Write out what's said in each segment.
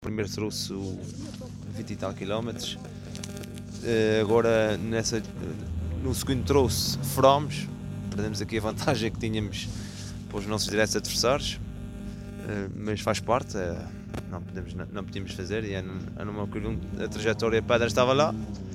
primeiro troço 20 e tal quilómetros. Agora no segundo troço furamos, perdemos aqui a vantagem que tínhamos para os nossos diretos adversários, mas faz parte, não podíamos fazer, e a trajetória a pedra estava lá,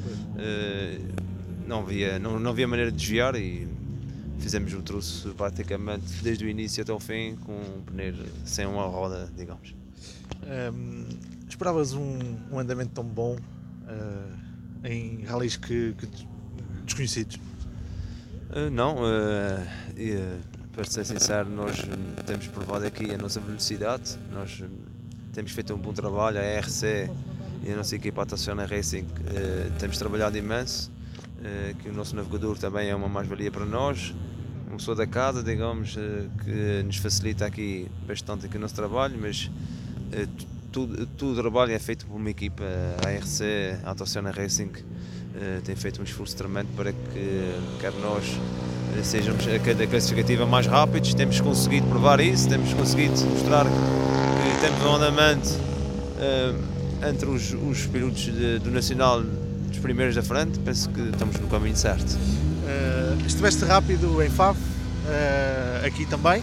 não havia maneira de desviar e fizemos o troço praticamente desde o início até o fim com um pneu sem uma roda, digamos. Esperavas um andamento tão bom em rallies que desconhecidos? Não, para ser sincero, nós temos provado aqui a nossa velocidade, nós temos feito um bom trabalho, a RC e a nossa equipa Atacciona Racing temos trabalhado imenso, que o nosso navegador também é uma mais-valia para nós, uma pessoa da casa, digamos, que nos facilita aqui bastante aqui o nosso trabalho, mas todo o trabalho é feito por uma equipa, a RC, a Atacciona Racing, tem feito um esforço tremendo para que quer nós sejamos a cada classificativa mais rápidos. Temos conseguido provar isso, temos conseguido mostrar que temos um andamento entre os pilotos do Nacional, dos primeiros da frente. Penso que estamos no caminho certo. Estiveste rápido em Faf, aqui também.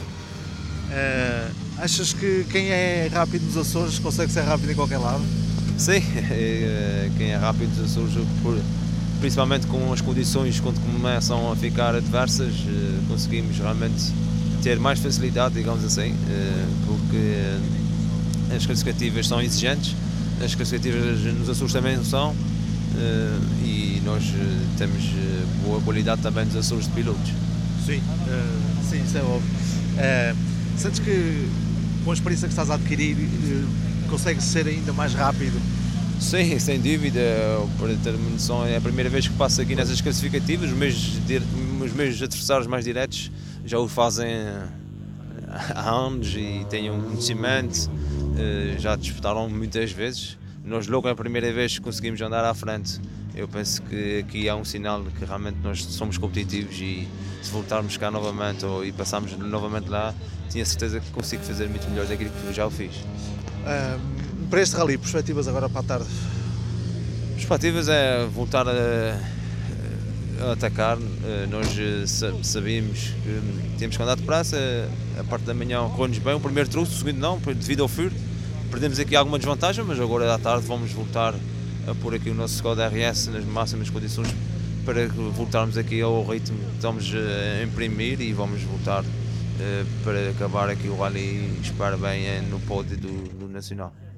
Achas que quem é rápido nos Açores consegue ser rápido em qualquer lado? Sim, quem é rápido nos Açores, principalmente com as condições quando começam a ficar adversas, conseguimos realmente ter mais facilidade, digamos assim, porque as classificativas são exigentes, as classificativas nos Açores também são, e nós temos boa qualidade também nos Açores de pilotos. Sim, sim, isso é óbvio. Sentes que com a experiência que estás a adquirir consegues ser ainda mais rápido? Sim, sem dúvida, para ter uma noção, é a primeira vez que passo aqui nessas classificativas, os meus adversários mais diretos já o fazem há anos e têm um conhecimento, já disputaram muitas vezes. Nós logo a primeira vez que conseguimos andar à frente, eu penso que aqui há um sinal de que realmente nós somos competitivos e se voltarmos cá novamente e passarmos novamente lá, tinha certeza que consigo fazer muito melhor daquilo que já o fiz. Para este rally, perspectivas agora para a tarde? Perspectivas é voltar a atacar. Nós sabíamos que tínhamos que andar depressa. A parte da manhã correu-nos bem, o primeiro troço, o segundo não, devido ao furo. Perdemos aqui alguma desvantagem, mas agora à tarde vamos voltar a pôr aqui o nosso Skoda RS nas máximas condições para voltarmos aqui ao ritmo que estamos a imprimir e vamos voltar para acabar aqui o rally, espero bem, no pódio do Nacional.